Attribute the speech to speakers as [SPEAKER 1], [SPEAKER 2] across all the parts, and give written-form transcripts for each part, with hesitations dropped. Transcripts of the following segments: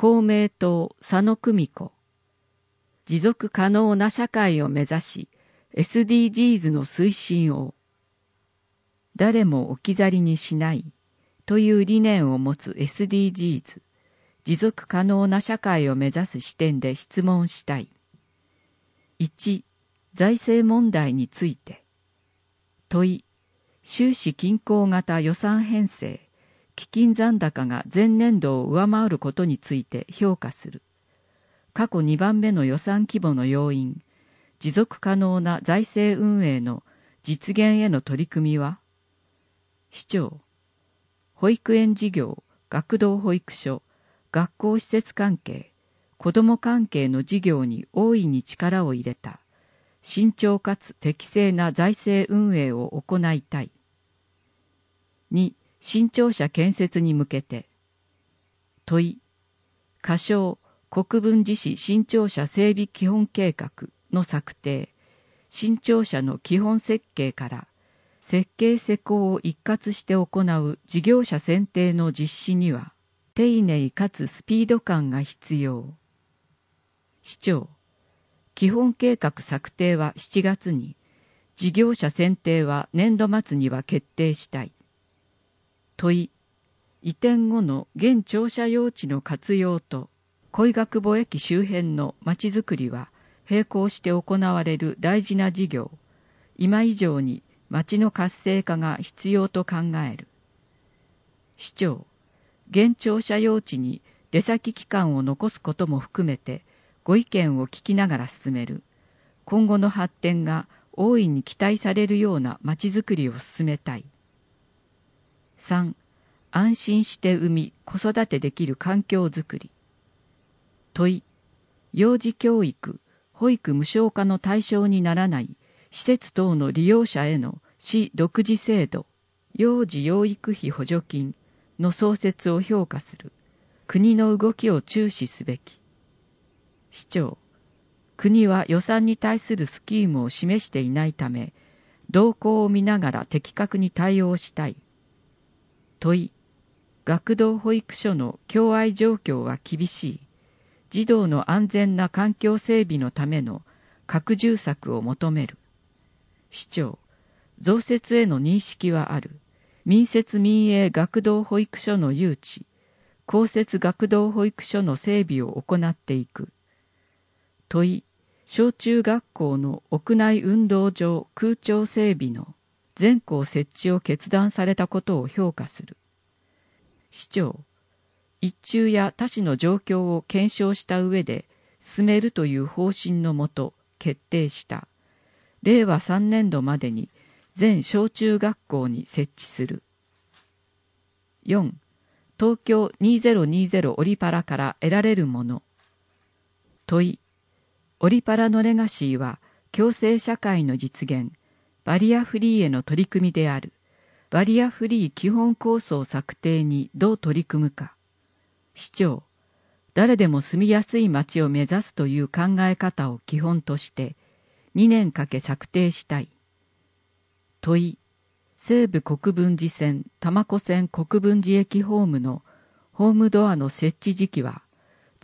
[SPEAKER 1] 公明党佐野久美子。持続可能な社会を目指し、SDGs の推進を。誰も置き去りにしないという理念を持つ SDGs、持続可能な社会を目指す視点で質問したい。1、財政問題について。問い、収支均衡型予算編成、基金残高が前年度を上回ることについて評価する。過去2番目の予算規模の要因、持続可能な財政運営の実現への取り組みは、市長、保育園事業、学童保育所、学校施設関係、子ども関係の事業に大いに力を入れた、慎重かつ適正な財政運営を行いたい。2、新庁舎建設に向けて。問い、仮称国分寺市新庁舎整備基本計画の策定、新庁舎の基本設計から設計施工を一括して行う事業者選定の実施には、丁寧かつスピード感が必要。市長、基本計画策定は7月に、事業者選定は年度末には決定したい。問い、移転後の現庁舎用地の活用と恋ヶ久保駅周辺のまちづくりは並行して行われる大事な事業、今以上に町の活性化が必要と考える。市長、現庁舎用地に出先機関を残すことも含めてご意見を聞きながら進める。今後の発展が大いに期待されるようなまちづくりを進めたい。3、安心して産み子育てできる環境づくり。問い、幼児教育、保育無償化の対象にならない施設等の利用者への市独自制度、幼児養育費補助金の創設を評価する。国の動きを注視すべき。市長、国は予算に対するスキームを示していないため、動向を見ながら的確に対応したい。問い、学童保育所の共愛状況は厳しい。児童の安全な環境整備のための拡充策を求める。市長、増設への認識はある。民設民営学童保育所の誘致、公設学童保育所の整備を行っていく。問い、小中学校の屋内運動場空調整備の全校設置を決断されたことを評価する。市長、一中や他市の状況を検証した上で進めるという方針のもと決定した。令和3年度までに全小中学校に設置する。4、東京2020オリパラから得られるもの。問い、オリパラのレガシーは共生社会の実現、バリアフリーへの取り組みである。バリアフリー基本構想策定にどう取り組むか。市長、誰でも住みやすい街を目指すという考え方を基本として2年かけ策定したい。問い、西武国分寺線多摩湖線国分寺駅ホームのホームドアの設置時期は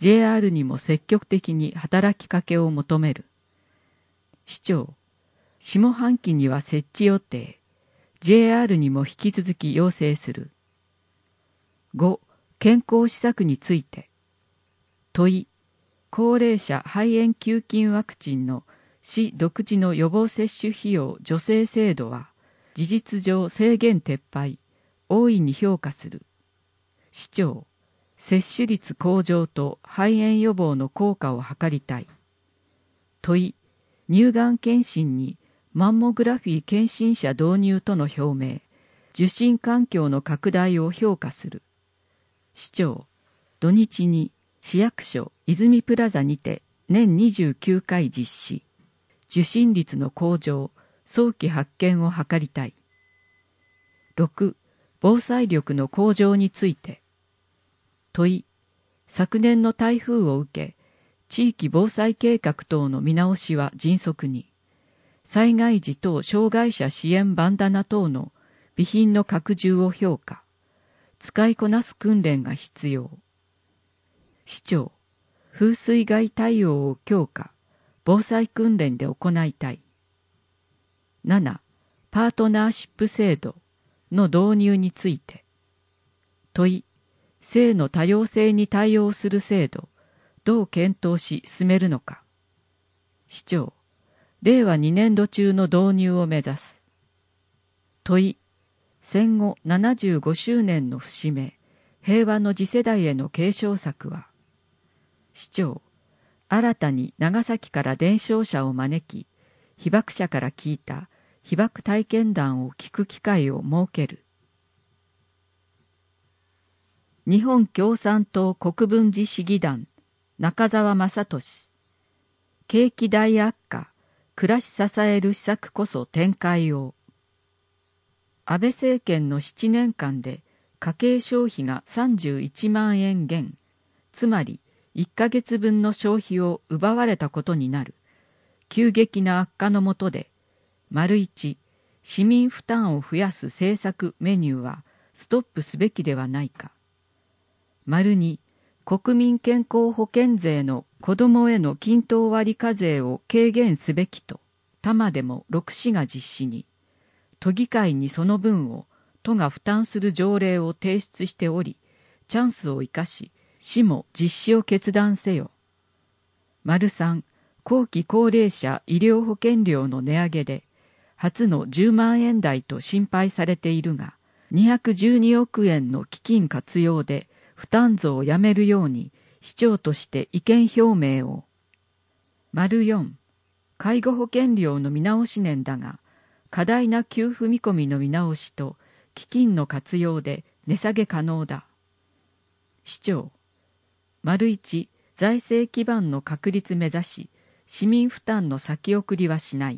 [SPEAKER 1] JR にも積極的に働きかけを求める。市長、下半期には設置予定。JR にも引き続き要請する。5、健康施策について。問い、高齢者肺炎球菌ワクチンの市独自の予防接種費用助成制度は事実上制限撤廃、大いに評価する。市長、接種率向上と肺炎予防の効果を図りたい。問い、乳がん検診にマンモグラフィー検診者導入との表明、受診環境の拡大を評価する。市長、土日に市役所泉プラザにて年29回実施、受診率の向上、早期発見を図りたい。6、防災力の向上について。問い、昨年の台風を受け、地域防災計画等の見直しは迅速に、災害時等障害者支援バンダナ等の備品の拡充を評価。使いこなす訓練が必要。 市長、風水害対応を強化、防災訓練で行いたい。7. パートナーシップ制度の導入について。問い、性の多様性に対応する制度、どう検討し進めるのか。市長、令和2年度中の導入を目指す。問い、戦後75周年の節目、平和の次世代への継承策は。市長、新たに長崎から伝承者を招き、被爆者から聞いた被爆体験談を聞く機会を設ける。日本共産党国分寺市議団中澤正俊、景気大悪化、暮らし支える施策こそ展開を。安倍政権の7年間で家計消費が31万円減、つまり1ヶ月分の消費を奪われたことになる急激な悪化のもとで、1、市民負担を増やす政策メニューはストップすべきではないか。2、国民健康保険税の子どもへの均等割課税を軽減すべきと、多摩でも6市が実施に、都議会にその分を都が負担する条例を提出しており、チャンスを生かし、市も実施を決断せよ。3、後期高齢者医療保険料の値上げで、初の10万円台と心配されているが、212億円の基金活用で負担増をやめるように市長として意見表明を。4、介護保険料の見直し年だが、過大な給付見込みの見直しと基金の活用で値下げ可能だ。市長、1、財政基盤の確立目指し、市民負担の先送りはしない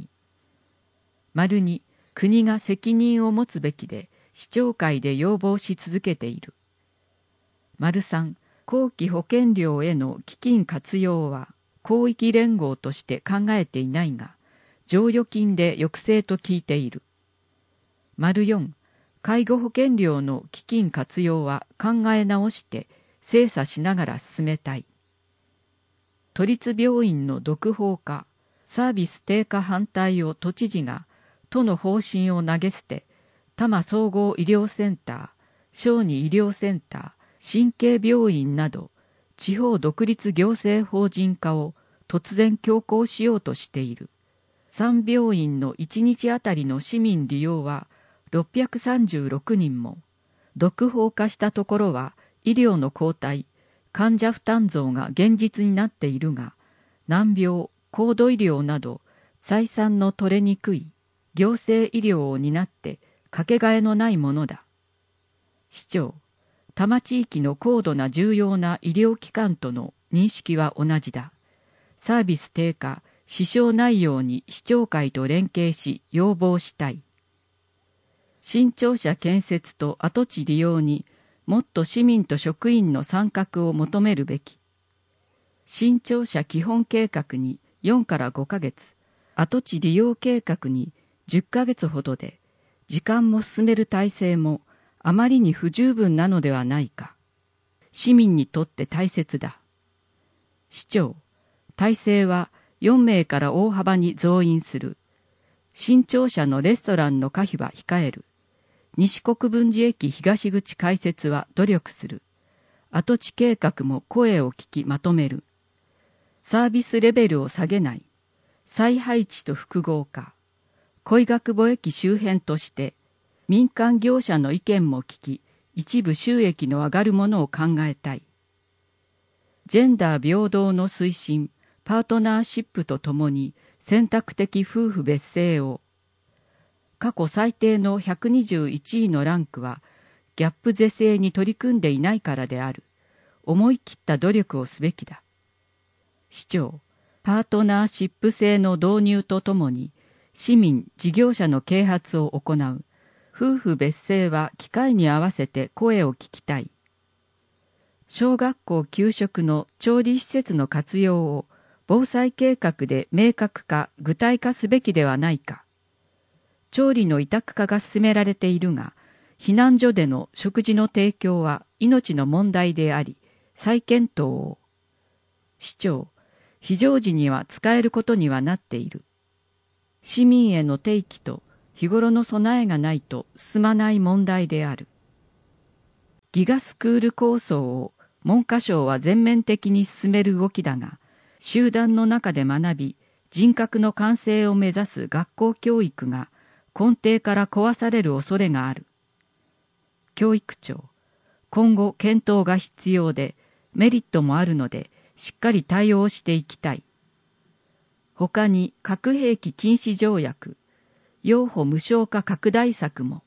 [SPEAKER 1] 。2、国が責任を持つべきで、市長会で要望し続けている。3、後期保険料への基金活用は、広域連合として考えていないが、剰余金で抑制と聞いている。4、介護保険料の基金活用は考え直して精査しながら進めたい。都立病院の独法化、サービス低下反対を都知事が都の方針を投げ捨て、多摩総合医療センター、小児医療センター、神経病院など地方独立行政法人化を突然強行しようとしている。3病院の1日あたりの市民利用は636人も、独法化したところは医療の後退、患者負担増が現実になっているが、難病、高度医療など採算の取れにくい行政医療を担ってかけがえのないものだ。市長、多摩地域の高度な重要な医療機関との認識は同じだ。サービス低下、支障ないように市長会と連携し要望したい。新庁舎建設と跡地利用にもっと市民と職員の参画を求めるべき。新庁舎基本計画に4から5ヶ月、跡地利用計画に10ヶ月ほどで、時間も進める体制もあまりに不十分なのではないか。市民にとって大切だ。市長、体制は4名から大幅に増員する。新庁舎のレストランの可否は控える。西国分寺駅東口開設は努力する。跡地計画も声を聞きまとめる。サービスレベルを下げない。再配置と複合化。恋学母駅周辺として民間業者の意見も聞き、一部収益の上がるものを考えたい。ジェンダー平等の推進、パートナーシップとともに選択的夫婦別姓を。過去最低の121位のランクはギャップ是正に取り組んでいないからである。思い切った努力をすべきだ。市長、パートナーシップ制の導入とともに市民・事業者の啓発を行う。夫婦別姓は機会に合わせて声を聞きたい。小学校給食の調理施設の活用を防災計画で明確化・具体化すべきではないか。調理の委託化が進められているが、避難所での食事の提供は命の問題であり、再検討を。 市長、非常時には使えることにはなっている。市民への提起と日頃の備えがないと進まない問題である。ギガスクール構想を文科省は全面的に進める動きだが、集団の中で学び、人格の完成を目指す学校教育が根底から壊される恐れがある。教育庁、今後検討が必要でメリットもあるのでしっかり対応していきたい。他に核兵器禁止条約、擁護無償化拡大策も。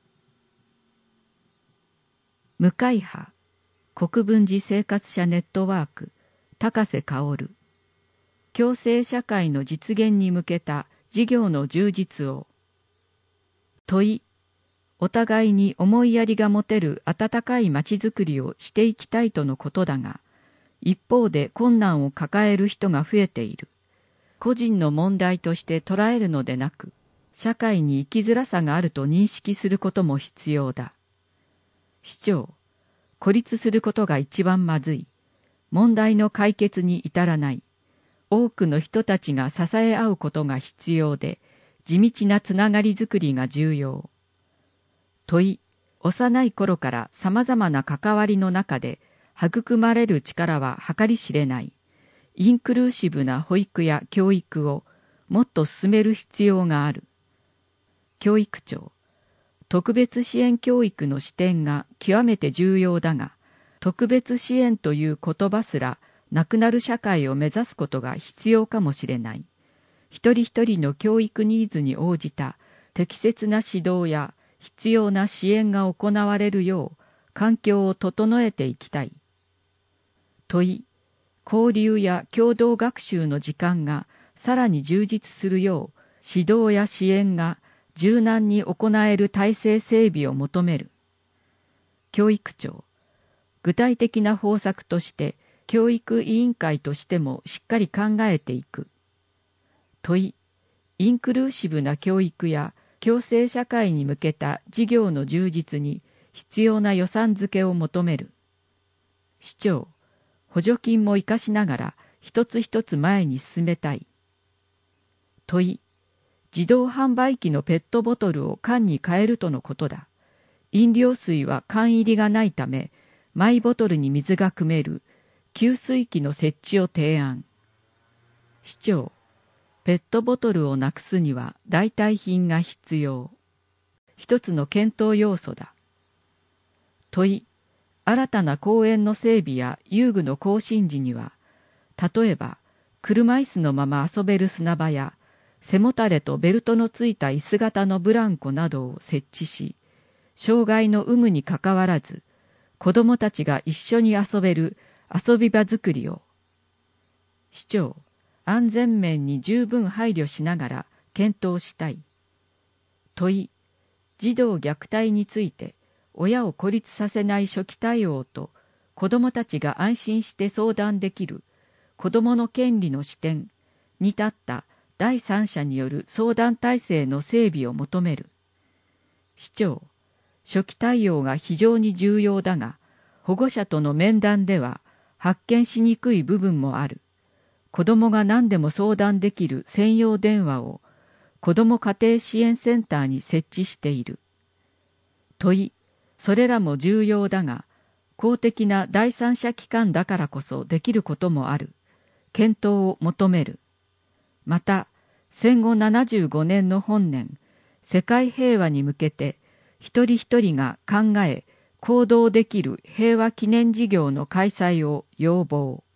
[SPEAKER 1] 無会派、国分寺生活者ネットワーク、高瀬薫。共生社会の実現に向けた事業の充実を。問い、お互いに思いやりが持てる温かいまちづくりをしていきたいとのことだが、一方で困難を抱える人が増えている。個人の問題として捉えるのでなく、社会に生きづらさがあると認識することも必要だ。市長、孤立することが一番まずい。問題の解決に至らない。多くの人たちが支え合うことが必要で、地道なつながりづくりが重要。問い、幼い頃から様々な関わりの中で育まれる力は計り知れない。インクルーシブな保育や教育をもっと進める必要がある。教育庁、特別支援教育の視点が極めて重要だが、特別支援という言葉すらなくなる社会を目指すことが必要かもしれない。一人一人の教育ニーズに応じた適切な指導や必要な支援が行われるよう環境を整えていきたい。問い、交流や共同学習の時間がさらに充実するよう指導や支援が柔軟に行える体制整備を求める。教育庁、具体的な方策として教育委員会としてもしっかり考えていく。問い、インクルーシブな教育や共生社会に向けた事業の充実に必要な予算付けを求める。市長、補助金も生かしながら一つ一つ前に進めたい。問い、自動販売機のペットボトルを缶に変えるとのことだ。飲料水は缶入りがないため、マイボトルに水が汲める給水器の設置を提案。市長、ペットボトルをなくすには代替品が必要。一つの検討要素だ。問い、新たな公園の整備や遊具の更新時には、例えば車椅子のまま遊べる砂場や背もたれとベルトのついた椅子型のブランコなどを設置し、障害の有無にかかわらず、子どもたちが一緒に遊べる遊び場づくりを。市長、安全面に十分配慮しながら検討したい。問い、児童虐待について親を孤立させない初期対応と子どもたちが安心して相談できる子どもの権利の視点に立った第三者による相談体制の整備を求める。市長、初期対応が非常に重要だが、保護者との面談では発見しにくい部分もある。子どもが何でも相談できる専用電話を子ども家庭支援センターに設置している。問い、それらも重要だが、公的な第三者機関だからこそできることもある。検討を求める。また、戦後75年の本年、世界平和に向けて一人一人が考え、行動できる平和記念事業の開催を要望。